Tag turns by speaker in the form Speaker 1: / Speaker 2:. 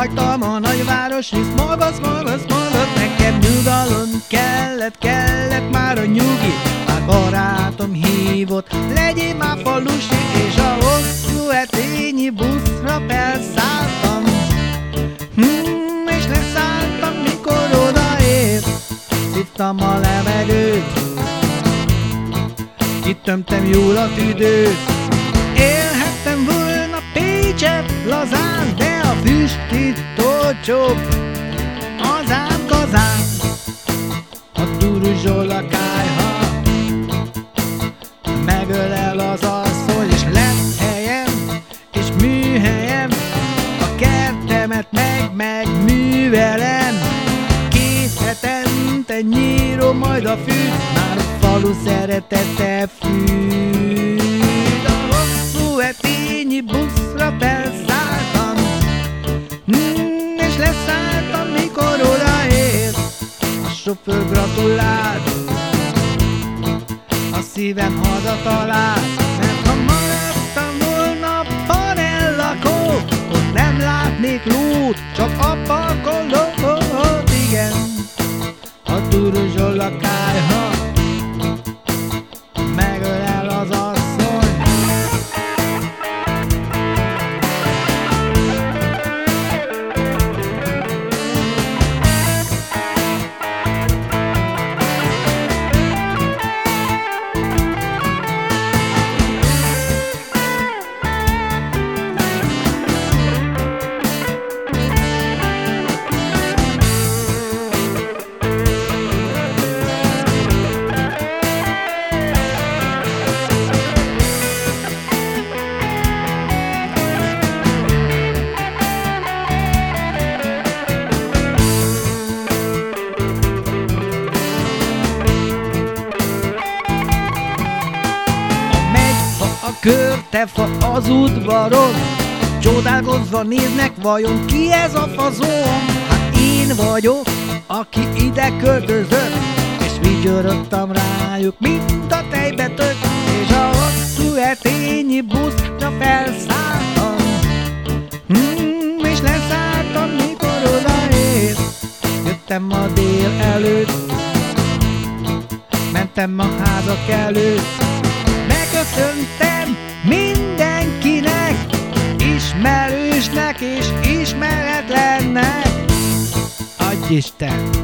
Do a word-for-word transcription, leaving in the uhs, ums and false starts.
Speaker 1: hagytam a nagyváros, hisz magasz, magasz, magasz. Nekem nyugalom kellett, kellett már a nyugi. Már barátom hívott, legyél már falusi, és a hosszú etényi buszra felszálltam. Hmm, és leszálltam, mikor odaért. Szívtam a levegőt, kitömtem jól a tüdőt. Élhettem volna Pécset lazán, de a füst itt olcsóbb, az ám kazán. A turuzsol a kályha, megölel az asszony, és lesz helyem, és műhelyem, a kertemet meg megművelem. Két hetente nyírom majd a fűt, már a falu szeretete fűt. A hosszú etényi buszra felszálltam, mm, és leszálltam, mikor odaért. A sofőr gratulált, a szívem haza talált, mert ha maradtam volna panellakó, ott nem látnék lót, csak a parkolót, igen. A turuzsol a kályha, megölel az asszony. Körtefa az udvaron, csodálkozva néznek, vajon ki ez a fazon? Hát én vagyok, aki ide költözött, és vigyorogtam rájuk, mint a tejbe tök, és a hosszú etényi buszra felszálltam. Hmm, és leszálltam, mikor odaért. Jöttem a dél előtt, mentem a házak előtt, megköszöntem mindenkinek, ismerősnek és ismeretlennek. Adj Isten!